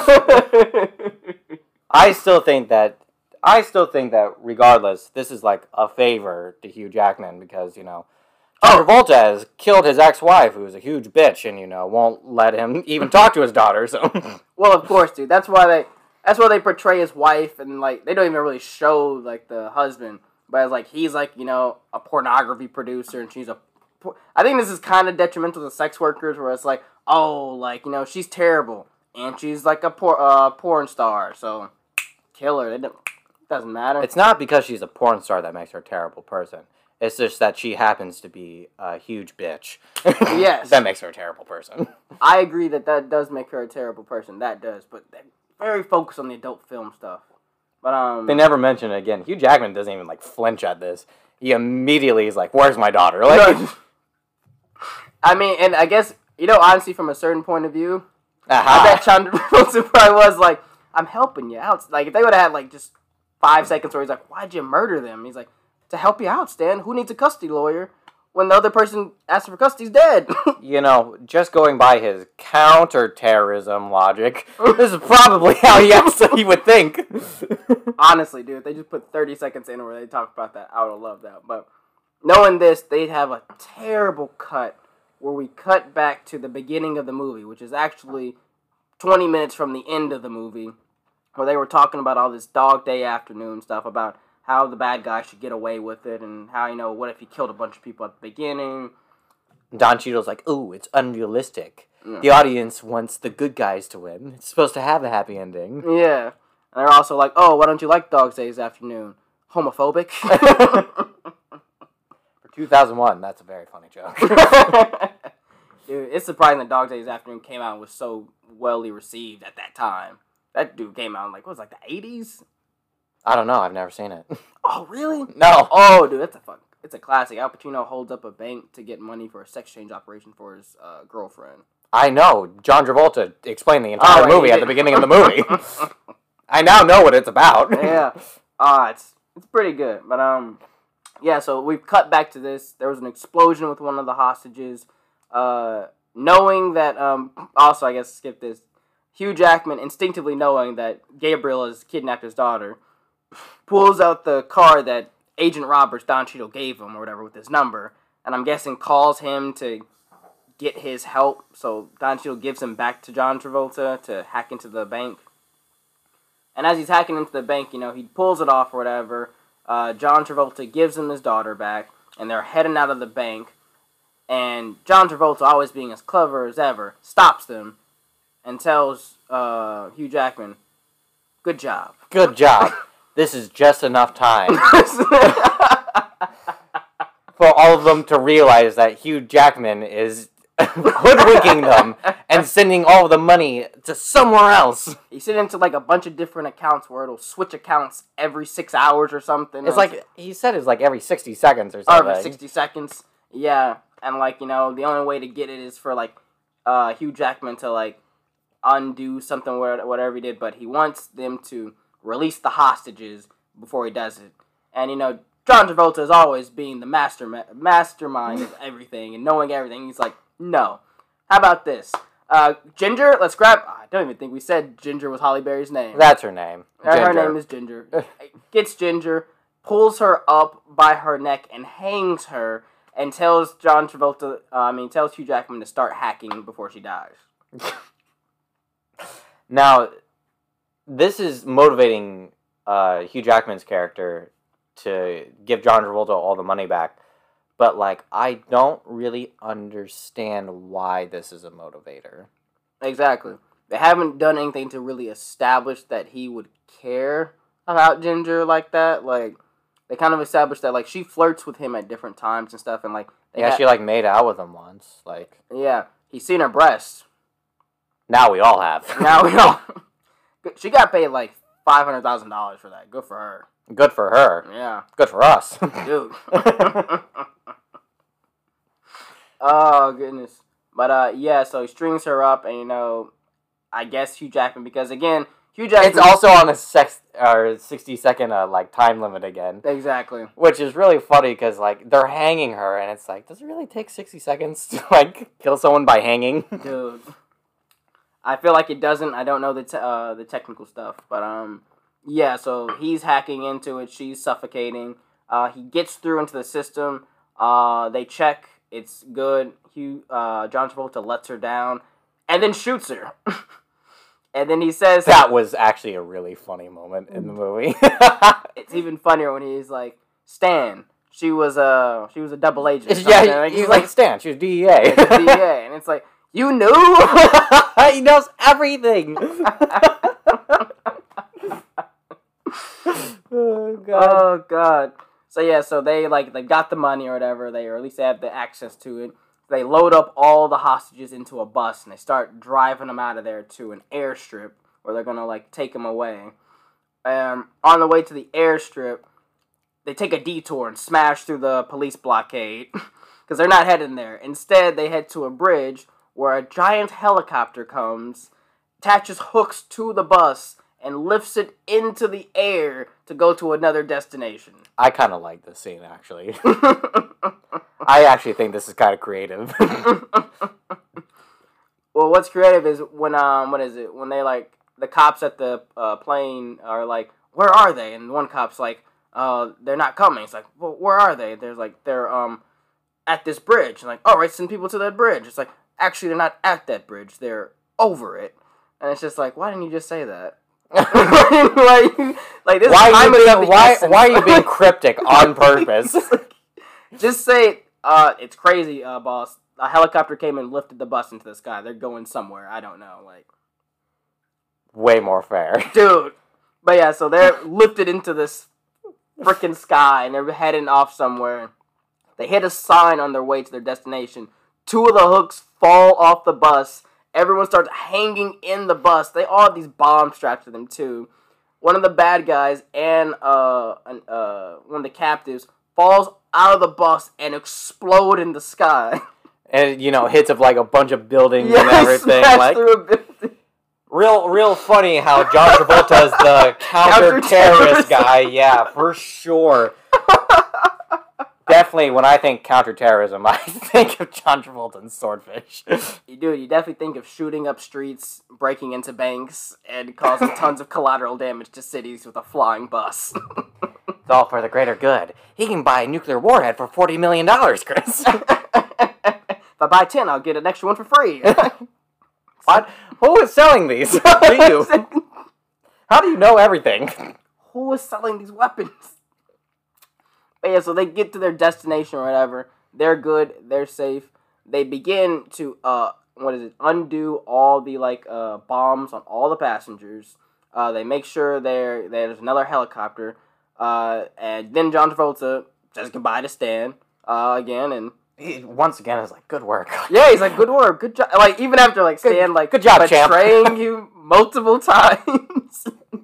I still think that I still think that regardless, this is like a favor to Hugh Jackman because, you know, John Travolta has killed his ex-wife, who's a huge bitch, and, you know, won't let him even talk to his daughter, so...
Well, of course, dude. That's why they that's why they portray his wife, and, like, they don't even really show, like, the husband. But it's like, he's, like, you know, a pornography producer, and she's a... I think this is kind of detrimental to sex workers, where it's like, oh, like, you know, she's terrible, and she's, like, a por- uh, porn star, so kill her. It doesn't matter.
It's not because she's a porn star that makes her a terrible person. It's just that she happens to be a huge bitch.
Yes.
That makes her a terrible person.
I agree that that does make her a terrible person. That does. But they're very focused on the adult film stuff. But um,
They never mention it again. Hugh Jackman doesn't even, like, flinch at this. He immediately is like, where's my daughter? Like,
I mean, and I guess, you know, honestly, from a certain point of view,
aha.
I bet John Travolta probably was like, I'm helping you out. Like, if they would have had, like, just five seconds where he's like, why'd you murder them? He's like, to help you out, Stan. Who needs a custody lawyer when the other person asking for custody's dead?
You know, just going by his counter-terrorism logic, this is probably how he, has to, he would think.
Honestly, dude, if they just put thirty seconds in where they talk about that, I would have loved that. But knowing this, they'd have a terrible cut where we cut back to the beginning of the movie, which is actually twenty minutes from the end of the movie, where they were talking about all this Dog Day Afternoon stuff about how the bad guy should get away with it, and how, you know, what if he killed a bunch of people at the beginning.
Don Cheadle's like, ooh, it's unrealistic.
Yeah.
The audience wants the good guys to win. It's supposed to have a happy ending.
Yeah. And they're also like, oh, why don't you like Dog Days Afternoon? Homophobic?
For two thousand one, that's a very funny joke.
Dude, it's surprising that Dog Days Afternoon came out and was so wellly received at that time. That dude came out in, like, what was it, like, the eighties?
I don't know. I've never seen it.
Oh, really?
No.
Oh, dude, it's a fun. It's a classic. Al Pacino holds up a bank to get money for a sex change operation for his uh, girlfriend.
I know. John Travolta explained the entire
Oh, right,
movie
he
at
did.
the beginning of the movie. I now know what it's about.
Yeah. Uh, it's it's pretty good. But um yeah, so we've cut back to this. There was an explosion with one of the hostages. Uh knowing that um also I guess skip this. Hugh Jackman, instinctively knowing that Gabriel has kidnapped his daughter, pulls out the card that Agent Roberts, Don Cheadle, gave him or whatever with his number, and I'm guessing calls him to get his help. So Don Cheadle gives him back to John Travolta to hack into the bank. And as he's hacking into the bank, you know, he pulls it off or whatever. Uh, John Travolta gives him his daughter back, and they're heading out of the bank. And John Travolta, always being as clever as ever, stops them and tells uh, Hugh Jackman, "Good job."
Good job. This is just enough time for all of them to realize that Hugh Jackman is hoodwinking them and sending all of the money to somewhere else.
He sent into like a bunch of different accounts where it'll switch accounts every six hours or something.
It's like, he said it's like every sixty seconds or
or
something.
every sixty seconds. Yeah, and like, you know, the only way to get it is for like uh, Hugh Jackman to like undo something, whatever he did, but he wants them to release the hostages before he does it. And, you know, John Travolta is always being the master mastermind of everything and knowing everything. He's like, no. How about this? Uh, Ginger, let's grab... I don't even think we said Ginger was Halle Berry's name.
That's her name.
Ginger. Her name is Ginger. Gets Ginger, pulls her up by her neck and hangs her and tells John Travolta, uh, I mean, tells Hugh Jackman to start hacking before she dies.
Now, this is motivating uh, Hugh Jackman's character to give John Travolta all the money back. But, like, I don't really understand why this is a motivator.
Exactly. They haven't done anything to really establish that he would care about Ginger like that. Like, they kind of established that, like, she flirts with him at different times and stuff. And, like, they
yeah,
ha-
she, like, made out with him once. Like,
yeah, he's seen her breasts.
Now we all have.
Now we all... She got paid, like, five hundred thousand dollars for that. Good for her.
Good for her.
Yeah.
Good for us.
Dude. Oh, goodness. But, uh, yeah, so he strings her up, and, you know, I guess Hugh Jackman, because, again, Hugh Jackman...
It's also on a sex, or sixty second, uh, like, time limit again.
Exactly.
Which is really funny, because, like, they're hanging her, and it's like, does it really take sixty seconds to, like, kill someone by hanging?
Dude. I feel like it doesn't. I don't know the te- uh, the technical stuff, but um, yeah. So he's hacking into it. She's suffocating. Uh, he gets through into the system. Uh, they check. It's good. Hugh, uh, John Travolta lets her down, and then shoots her. And then he says
that was actually a really funny moment in the movie.
It's even funnier when he's like, "Stan, she was a she was a double agent."
Yeah, he, like, he's like, Stan, she was D E A.
Yeah, D E A, and it's like, you knew?
He knows everything. Oh god.
Oh god. So yeah, so they like they got the money or whatever, they or at least they have the access to it. They load up all the hostages into a bus and they start driving them out of there to an airstrip where they're gonna like take them away. Um, on the way to the airstrip, they take a detour and smash through the police blockade because they're not heading there. Instead, they head to a bridge where a giant helicopter comes, attaches hooks to the bus, and lifts it into the air to go to another destination.
I kind of like this scene, actually. I actually think this is kind of creative.
Well, what's creative is when, um, what is it? When they, like, the cops at the uh, plane are like, where are they? And one cop's like, uh, they're not coming. It's like, well, where are they? There's like, they're, um, at this bridge. And like, all right, send people to that bridge. It's like, actually, they're not at that bridge. They're over it. And it's just like, why didn't you just say that? like, like this
why,
time
are you
is of
being,
the
why,
essence.
why are you being cryptic on purpose?
Just say, uh, it's crazy, uh, boss. A helicopter came and lifted the bus into the sky. They're going somewhere. I don't know. Like,
way more fair.
Dude. But yeah, so they're lifted into this freaking sky and they're heading off somewhere. They hit a sign on their way to their destination. Two of the hooks fall off the bus. Everyone starts hanging in the bus. They all have these bombs strapped to them, too. One of the bad guys and uh, an, uh, one of the captives falls out of the bus and explode in the sky.
and you know hits of like a bunch of buildings
Yeah,
and
he
everything.
smashed
Like
through a building.
real, real funny how John Travolta is the counter terrorist guy. Yeah, for sure. Definitely, when I think counterterrorism, I think of John Travolta and Swordfish.
You do. You definitely think of shooting up streets, breaking into banks, and causing tons of collateral damage to cities with a flying bus.
It's all for the greater good. He can buy a nuclear warhead for forty million dollars, Chris.
If I buy ten, I'll get an extra one for free.
What? Who is selling these? Do you? How do you know everything?
Who is selling these weapons? But yeah, so they get to their destination or whatever. They're good. They're safe. They begin to, uh, what is it, undo all the, like, uh, bombs on all the passengers. Uh, they make sure there there's another helicopter. Uh, and then John Travolta says goodbye to Stan, uh, again, and...
He, once again, is like, good work.
Yeah, he's like, good work, good job. Like, even after, like, Stan,
good,
like,
good job,
betraying
champ.
you multiple times.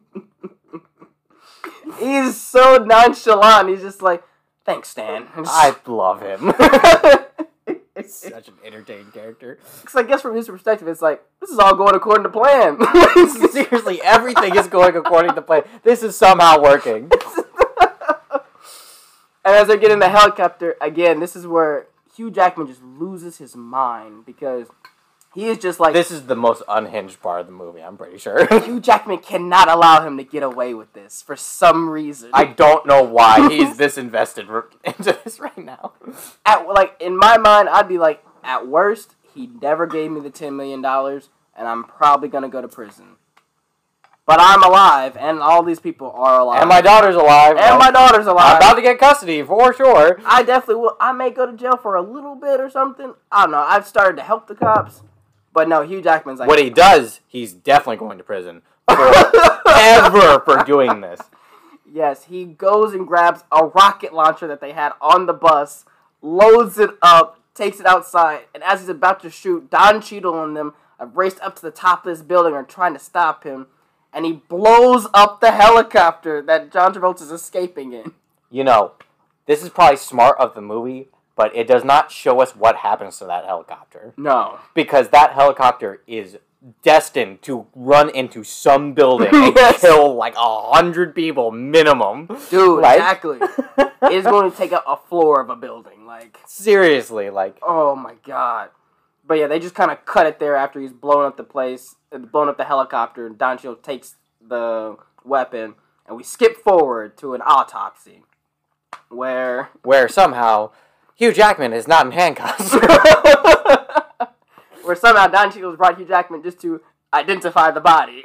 He's so nonchalant. He's just like, thanks, Stan.
I love him. He's such an entertaining character.
Because I guess from his perspective, it's like, this is all going according to plan.
Seriously, everything is going according to plan. This is somehow working.
And as they're getting the helicopter, again, this is where Hugh Jackman just loses his mind because he is just like...
This is the most unhinged part of the movie, I'm pretty sure.
Hugh Jackman cannot allow him to get away with this for some reason.
I don't know why he's this invested into this right now.
At, like, in my mind, I'd be like, at worst, he never gave me the ten million dollars, and I'm probably going to go to prison. But I'm alive, and all these people are alive.
And my daughter's alive.
And my daughter's alive.
I'm about to get custody, for sure.
I definitely will. I may go to jail for a little bit or something. I don't know. I've started to help the cops. But no, Hugh Jackman's like...
What he does, he's definitely going to prison. Forever for doing this.
Yes, he goes and grabs a rocket launcher that they had on the bus, loads it up, takes it outside, and as he's about to shoot, Don Cheadle and them have raced up to the top of this building and are trying to stop him, and he blows up the helicopter that John Travolta's escaping in.
You know, this is probably smart of the movie, but it does not show us what happens to that helicopter.
No.
Because that helicopter is destined to run into some building and
Yes.
kill like a hundred people minimum.
Dude,
Right?
exactly. It's going to take up a floor of a building. Like,
Seriously, like...
oh my god. But yeah, they just kind of cut it there after he's blown up the place, uh, blown up the helicopter, and Don Cheadle takes the weapon, and we skip forward to an autopsy. Where...
Where somehow Hugh Jackman is not in handcuffs.
Where somehow Don Cheadle's brought Hugh Jackman just to identify the body.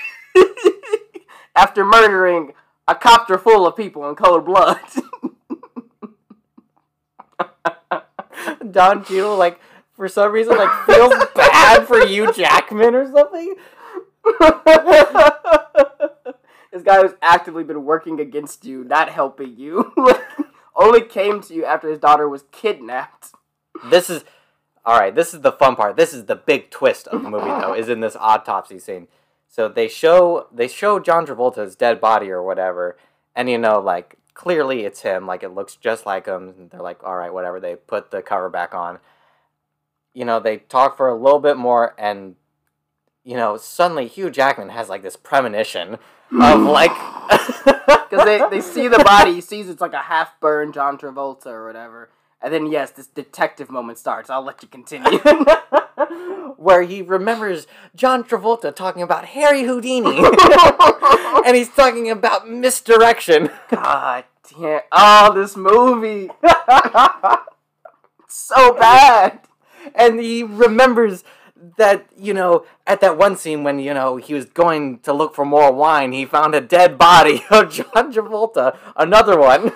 After murdering a copter full of people in cold blood.
Don Cheadle, like, for some reason, like, feels bad for Hugh Jackman or something.
This guy who's actively been working against you, not helping you. Only came to you after his daughter was kidnapped.
This is... Alright, this is the fun part. This is the big twist of the movie, though, is in this autopsy scene. So they show they show John Travolta's dead body or whatever, and, you know, like, clearly it's him. Like, it looks just like him. And they're like, alright, whatever. They put the cover back on. You know, they talk for a little bit more, and, you know, suddenly Hugh Jackman has, like, this premonition of, like...
Because they, they see the body, he sees it's like a half-burned John Travolta or whatever. And then, yes, this detective moment starts. I'll let you continue.
Where he remembers John Travolta talking about Harry Houdini. And he's talking about misdirection.
God damn. Oh, this movie. It's so bad.
And he remembers that, you know, at that one scene when, you know, he was going to look for more wine, he found a dead body of John Travolta. Another one.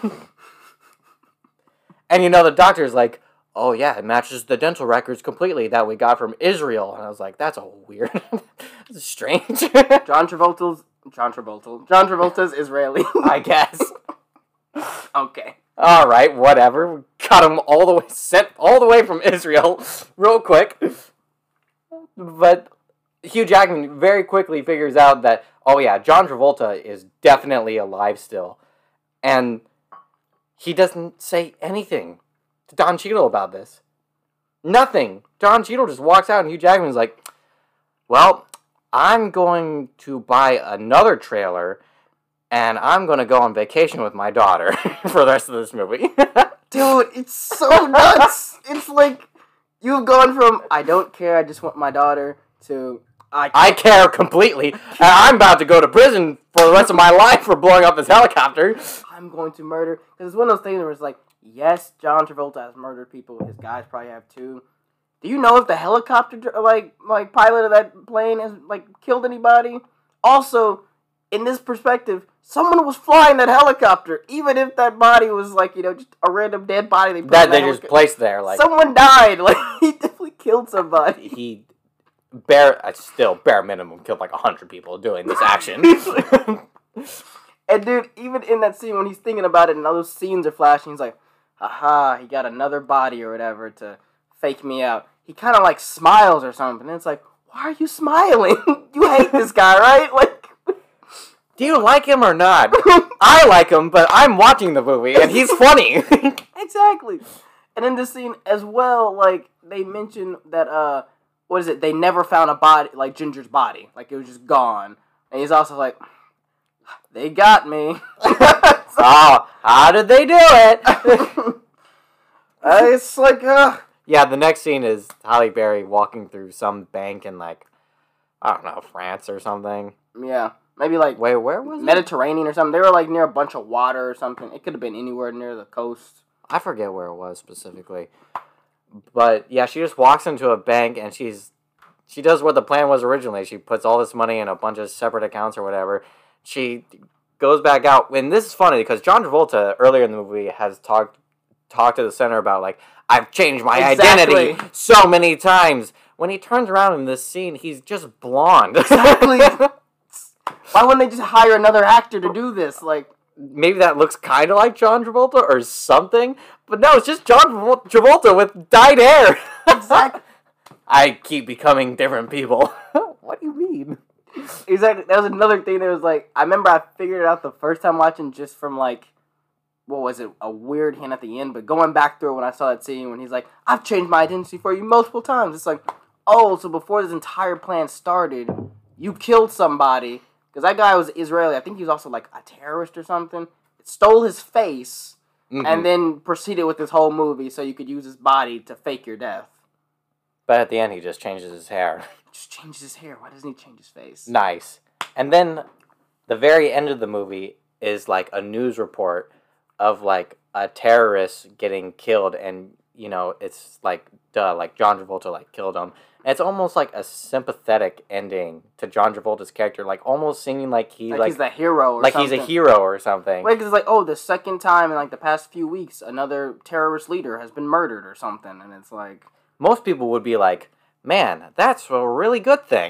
And, you know, the doctor's like, oh, yeah, it matches the dental records completely that we got from Israel. And I was like, that's a weird, that's strange.
John Travolta's, John Travolta, John Travolta's Israeli.
I guess.
Okay.
All right, whatever. We got him all the way, sent all the way from Israel real quick. But Hugh Jackman very quickly figures out that, oh, yeah, John Travolta is definitely alive still. And... he doesn't say anything to Don Cheadle about this. Nothing. Don Cheadle just walks out and Hugh Jackman's like, well, I'm going to buy another trailer and I'm going to go on vacation with my daughter for the rest of this movie.
Dude, it's so nuts. It's like, you've gone from, I don't care, I just want my daughter, to, I
I care completely, and I'm about to go to prison for the rest of my life for blowing up this helicopter.
I'm going to murder. Because it's one of those things where it's like, yes, John Travolta has murdered people. His guys probably have too. Do you know if the helicopter, like, like pilot of that plane has, like, killed anybody? Also, in this perspective, someone was flying that helicopter. Even if that body was, like, you know, just a random dead body they put
That
in
they
that
just
helica-
placed there, like...
Someone died. Like, he definitely killed somebody.
He... Bare, uh, still, bare minimum, killed like a hundred people doing this action.
And dude, even in that scene when he's thinking about it and all those scenes are flashing, he's like, haha, he got another body or whatever to fake me out. He kind of like smiles or something. And it's like, why are you smiling? You hate this guy, right? Like,
do you like him or not? I like him, but I'm watching the movie and he's funny.
Exactly. And in this scene as well, like, they mention that, uh, what is it? They never found a body, like Ginger's body. Like, it was just gone. And he's also like, they got me.
Oh, how did they do it?
uh, it's like, uh...
Yeah, the next scene is Halle Berry walking through some bank in, like, I don't know, France or something.
Yeah. Maybe, like...
Wait, where was it?
Mediterranean or something. They were, like, near a bunch of water or something. It could have been anywhere near the coast.
I forget where it was specifically. But, yeah, she just walks into a bank and she's... She does what the plan was originally. She puts all this money in a bunch of separate accounts or whatever. She goes back out. And this is funny because John Travolta, earlier in the movie, has talked talked to the center about, like, I've changed my
Exactly.
identity so many times. When he turns around in this scene, he's just blonde.
Exactly. Why wouldn't they just hire another actor to do this? Like,
maybe that looks kind of like John Travolta or something. But no, it's just John Travolta with dyed hair.
exactly.
I keep becoming different people. What do you mean?
Exactly. That was another thing that was like, I remember I figured it out the first time watching just from like, what was it, a weird hint at the end, but going back through it when I saw that scene when he's like, I've changed my identity for you multiple times. It's like, oh, so before this entire plan started, you killed somebody. Because that guy was Israeli. I think he was also like a terrorist or something. Stole his face mm-hmm. and then proceeded with this whole movie so you could use his body to fake your death.
But at the end, he just changes his hair.
Just changes his hair. Why doesn't he change his face?
Nice. And then the very end of the movie is like a news report of like a terrorist getting killed, and you know it's like duh, like John Travolta like killed him. And it's almost like a sympathetic ending to John Travolta's character, like almost singing like he
like,
like
he's the hero, or
like
something.
he's a hero or something.
Like it's like, oh, the second time in like the past few weeks, another terrorist leader has been murdered or something, and it's like
most people would be like, man, that's a really good thing.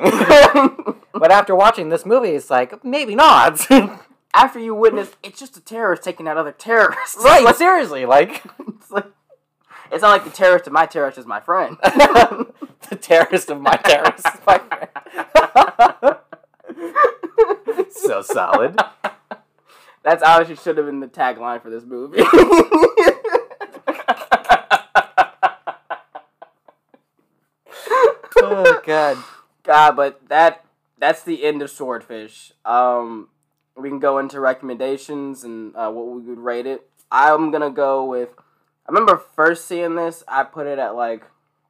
But after watching this movie, it's like, maybe not.
After you witness, it's just a terrorist taking out other terrorists.
Right, like, seriously, like...
It's like... It's not like the terrorist of my terrorist is my friend.
The terrorist of my terrorist is my friend. So solid.
That's honestly should have been the tagline for this movie.
Oh, God.
God, but that that's the end of Swordfish. Um, we can go into recommendations and uh, what we would rate it. I'm going to go with... I remember first seeing this, I put it at like...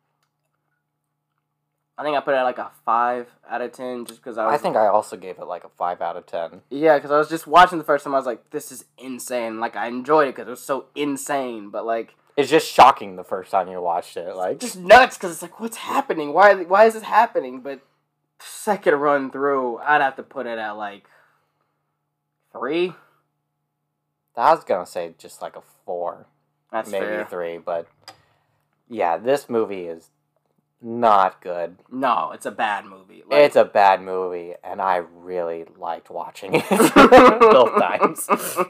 I think I put it at like a five out of ten just because I was...
I think I also gave it like a five out of ten.
Yeah, because I was just watching the first time, I was like, this is insane. Like, I enjoyed it because it was so insane, but like...
It's just shocking the first time you watched it, like...
Just nuts, because it's like, what's happening? Why, why is this happening? But second run through, I'd have to put it at like... Three?
I was gonna say just like a four.
That's
maybe
fair.
three, but... Yeah, this movie is... not good.
No, it's a bad movie. Like,
it's a bad movie, and I really liked watching it both times.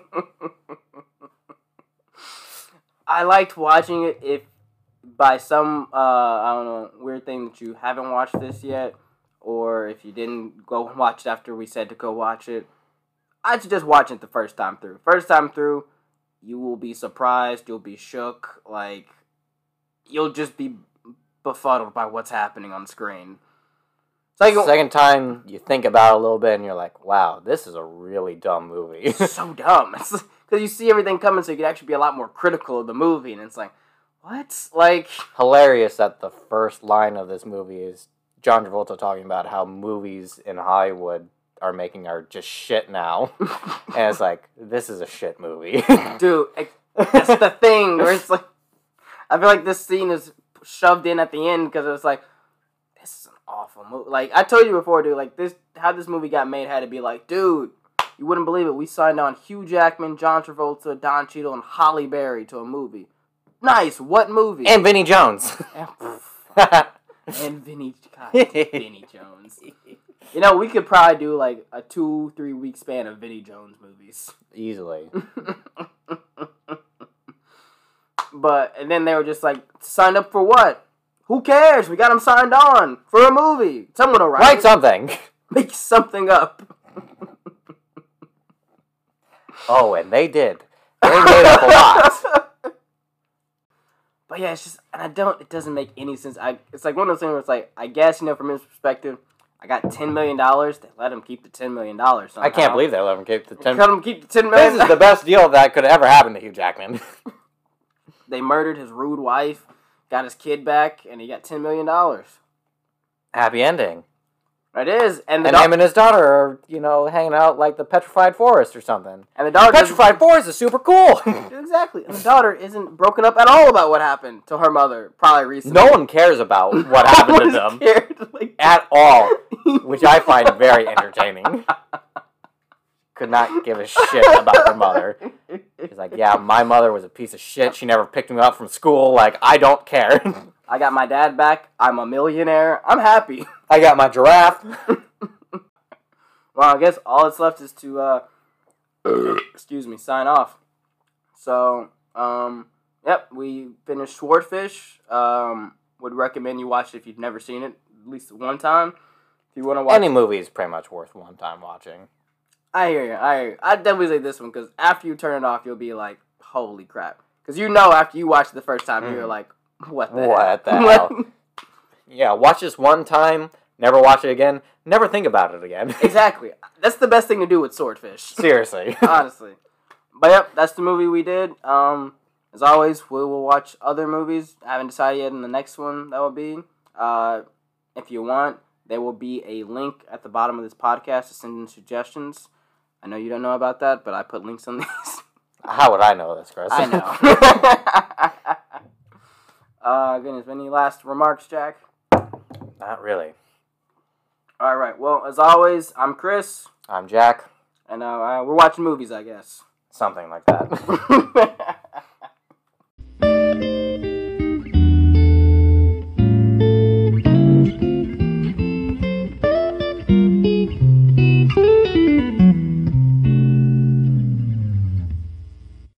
I liked watching it if by some, uh, I don't know, weird thing that you haven't watched this yet, or if you didn't go watch it after we said to go watch it, I'd suggest watching it the first time through. First time through, you will be surprised, you'll be shook, like, you'll just be befuddled by what's happening on screen. It's like
second time you think about it a little bit and you're like, wow, this is a really dumb movie.
So dumb. Because you see everything coming, so you can actually be a lot more critical of the movie, and it's like, what? Like... Hilarious
that the first line of this movie is John Travolta talking about how movies in Hollywood are making are just shit now. And it's like, this is a shit movie.
Dude, that's the thing, where it's like, I feel like this scene is shoved in at the end, because it was like, this is an awful movie. Like, I told you before, dude, like, this, how this movie got made had to be like, dude, you wouldn't believe it, we signed on Hugh Jackman, John Travolta, Don Cheadle, and Halle Berry to a movie. Nice, what movie?
And Vinnie Jones.
And Vinnie, God, Vinnie Jones. You know, we could probably do like a two, three week span of Vinnie Jones movies.
Easily.
But, and then they were just like, signed up for what? Who cares? We got them signed on for a movie. Someone will write
Write
it.
something.
Make something up.
Oh, and they did. They made up a lot.
But yeah, it's just, and I don't, it doesn't make any sense. I, it's like one of those things where it's like, I guess, you know, from his perspective, I got ten million dollars, they let him keep the ten million dollars somehow.
I can't believe they let him keep the ten
million dollars. Let him keep the ten million dollars.
This is the best deal that could ever happen to Hugh Jackman.
They murdered his rude wife, got his kid back, and he got ten million dollars.
Happy ending.
It is. And, the
and
do-
him and his daughter are, you know, hanging out like the Petrified Forest or something.
And the daughter...
The Petrified Forest is super cool.
Exactly. And the daughter isn't broken up at all about what happened to her mother, probably recently.
No one cares about what happened to them.
Cared, like...
At all. Which I find very entertaining. Could not give a shit about her mother. She's like, yeah, my mother was a piece of shit. She never picked me up from school. Like, I don't care.
I got my dad back. I'm a millionaire. I'm happy.
I got my giraffe.
Well, I guess all that's left is to, uh, excuse me, sign off. So, um, yep, we finished Swordfish. Um, would recommend you watch it if you've never seen it, at least one time. If you want to watch
any movie is pretty much worth one time watching.
I hear you. I hear you. I'd definitely say this one, because after you turn it off, you'll be like, holy crap. Because you know after you watch it the first time, mm. you're like, what the
what
hell?
The hell? Yeah, watch this one time, never watch it again, never think about it again.
Exactly. That's the best thing to do with Swordfish.
Seriously.
Honestly. But yep, that's the movie we did. Um, as always, we will watch other movies. I haven't decided yet in the next one that will be. Uh, if you want, there will be a link at the bottom of this podcast to send in suggestions. I know you don't know about that, but I put links on these.
How would I know this, Chris?
I know. uh, goodness, any last remarks, Jack?
Not really.
All right. Well, as always, I'm Chris.
I'm Jack.
And uh, uh, we're watching movies, I guess.
Something like that.